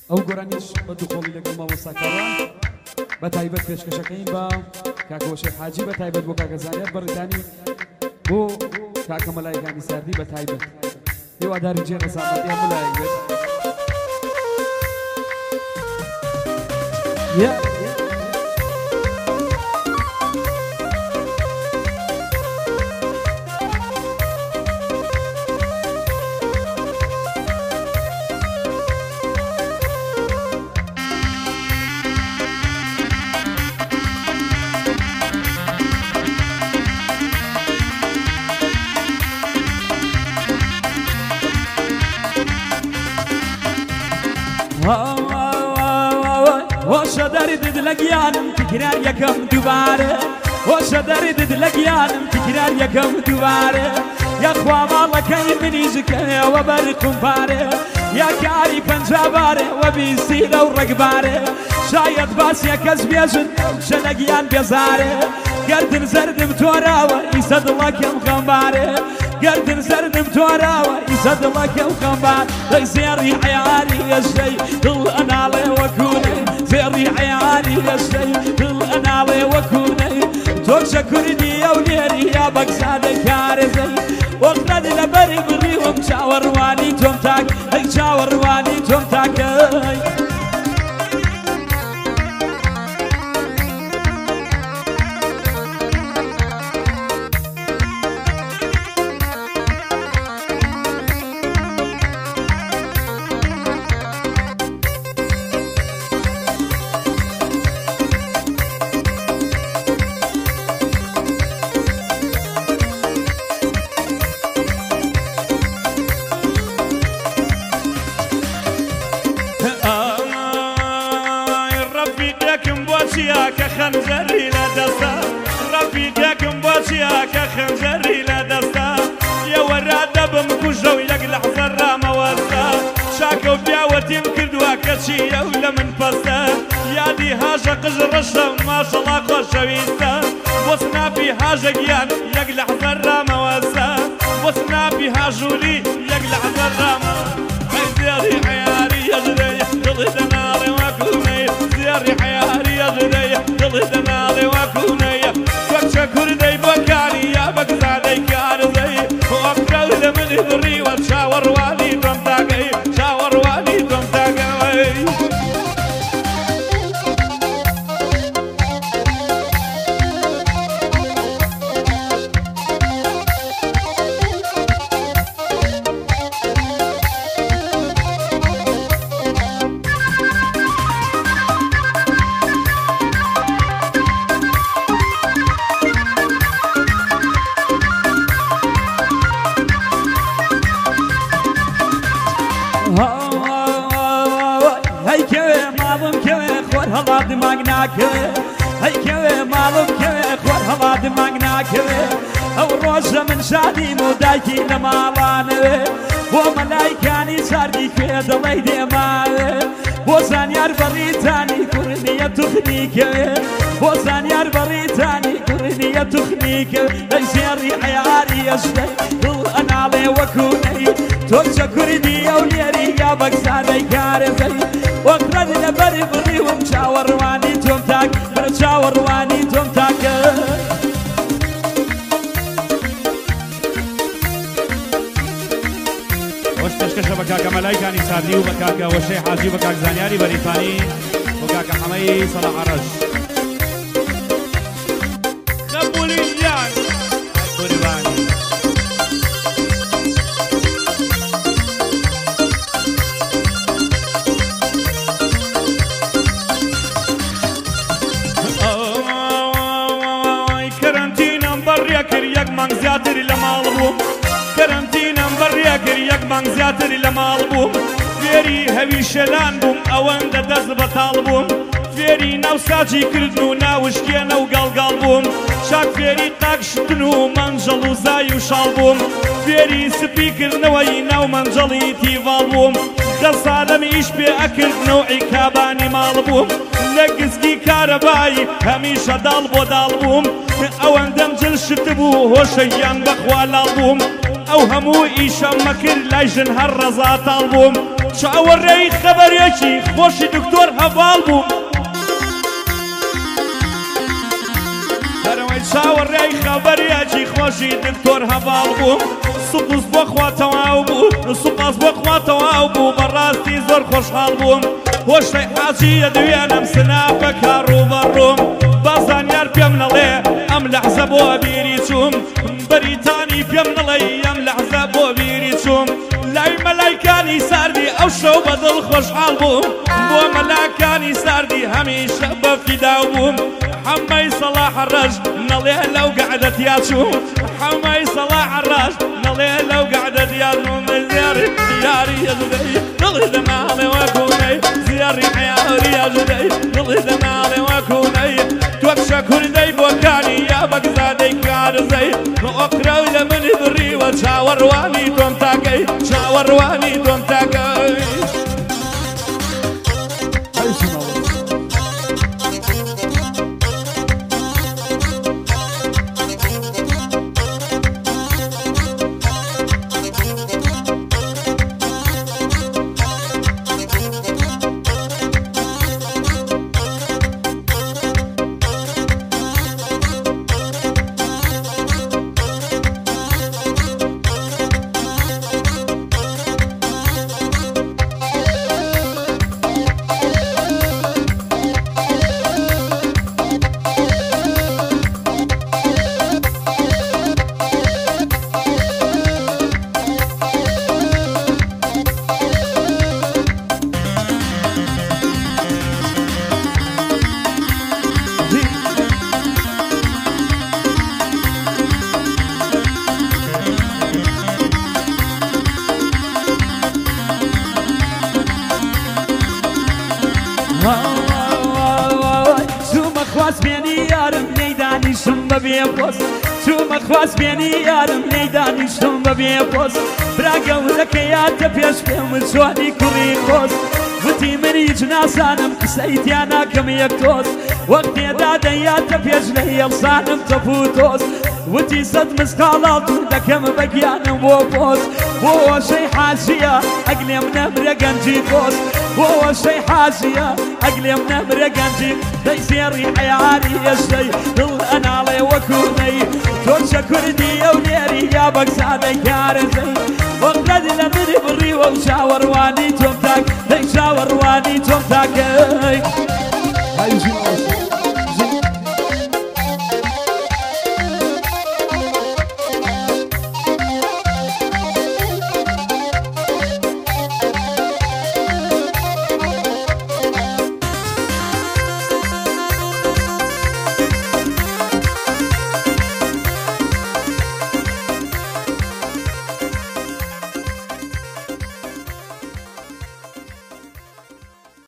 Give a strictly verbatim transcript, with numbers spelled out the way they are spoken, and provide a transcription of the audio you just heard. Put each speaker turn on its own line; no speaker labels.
ئەو گۆرانیش بە دووخۆڵی لەگەڵ مامۆستاکاران بە تایبەت پێشکەشەکەین بە کاکەوە شێخ حاجی بە تایبەت بۆ کاکە زانیار بەڕێدانی بۆ کاکە مەلایەکانی ساردی بە تایبەت هیواداری جێرە سامەتی هەموو لایەک بێت.
وش دردت لقيانم تكرار يكم دوباره وش دردت لقيانم تكرار يكم دوباره يا اخوا والله كاين مني زكايا وبركم باره يا كاري بنجاباره وبيسيله ورقباره شايد باس يا كسب يزن شلقيان بيزاره قردن زردم توراوه يسد الله كم خمباره قردن زردم توراوه يسد الله كم خمباره زيري عيالي يا شي ضل انا علي وكوني زيري عيالي يا شي ضل انا علي وكوني توك شكرني يا وليري يا بقزاد كارزي وقتد لبري بري ومشاور واني تومتاك اي شاور واني تومتاك
خنجري لدستا رفيقكم بوشياك خنجري لدستا يا وراد بمكوجو يقلع زرا موستا شاكو بياوتي مكردوا كشي ولا من فستا يا دي هاجا قجرشة ما شاء الله خوشويستا وصنا في هاجا قيان يقلع زرا موستا وصنا في هاجولي يقلع زرا موستا زياري حياري يا جري قضيت ناري وكوني زياري حياري يا جري قضيت ناري وكوني وكشا كردي بكاني يا بكزادي كارزي وابكال من يدري وتشاور والي تمتاقي شاور والي تمتاقي
هلا دماغنا كوي هاي كوي مالو كوي خوار هلا دماغنا كوي او روزه من شادي مودايكي لمالانه وملايكاني ساردي كوي دلي ديماوي بوزانيار بريتاني كورنية تخنيكي بوزانيار بريتاني كورنية تخنيكي زيري عياري يشتي ضل انا علي وكوني توجه كردي يا وليري يا بكسادي كارزي وقرد لبري بري ومشاور واني تومتاك برشاور واني تومتاك
وش تشكش بكاكا ملايكاني سادي وبكاكا وشي حاجي وبكاك زانياري بريطاني وبكاكا حمي صلاح عرش خبولي جان قرباني من زياتر لما البوم كرنتينا مبريا كريك من زياتر لما البوم فيري هوي شلان بوم اوان دا دز بطالبوم فيري ناو ساجي كردنو ناوشكينا وقلقال بوم شاك فيري قاقشتنو منجلو زايو شالبوم فيري سبيكر نوي ناو منجلي تيفال بوم دا صادم ايش بي اكل نوعي كاباني مالبوم لقزقي كارباي هميشه دال بو دالبوم او اندم جل شتبو هوشيان بخوال البوم او همو ايشا مكر لاجن هالرزات البوم چاوەڕێی خەبەرێکی خۆشی دکتۆر هەڤاڵ بووم دەرەوەی چاوەڕێی خەبەرێکی خۆشی دکتۆر هەڤاڵ بووم سوپس بۆ خوا تەواو بوو سوپاس بۆ خوا تەواو بوو بەڕاستی زۆر خۆشحاڵ بووم هۆشتەی حاجیە دوێنم سناپەکە ڕووبەڕووم بازانیار پێم نەڵێ ئەم لەحزە بۆ بیری چووم بەریتانی پێم نەڵێ ئەم لەحزە بۆ بیری چووم لای مەلایکانی ساردی ئەو شەو بەدڵ خۆشحاڵ بووم بۆ مەلاکانی ساردی هەمیشە بە فیداو بووم حەمەی سەڵاح ڕەش نەڵێ لەو گەعدەتیا چووم حەمەی سەڵاح ڕەش نەڵێ لەو گەعدەتیا چووم زیاری یاری ئەزدەی دڵی دەماڵێ وەکوونەی زیاری حیاوری ئەزدەی دڵی دەماڵێ وەکوونەی تۆ شەکوردەی بۆکانی یا بەگزادەی کارزەی ڕۆکراو لە منی بڕیوە چاوەڕوانی تۆم تاکەی چاوەڕوانی تۆم تاکەی
چوومە خواست بێنی یارم نەیدانیشتم بە بێپۆست برا گەورەکە یاتە پێش پێم جوانی کوڕی خۆست وتی من هیچ ناسانم قسەیتیا ناکەم یەک تۆست وەک تێدا دەیاتە پێش لە هێڵسانم تەپ و تۆست وتی سەد مستاڵاو دوور دەکەم بە گیانم بۆ پۆست بۆ وەشەی حاجیە ئەگلێم نەمرە گەنجی پۆست بۆ وەشەی حاجیە ئەگلێم نەمرە گەنجی دەی سێڕی حەیاری ئێشتەی دڵ ئەناڵێ وەکوونەی تۆ شەکوردی ئەو لێری یا بەگزادەی کارەزەی وەقرەد لە منی بڕیوە و چاوەڕوانی تۆم تاک دەی چاوەڕوانی تۆم تاکەی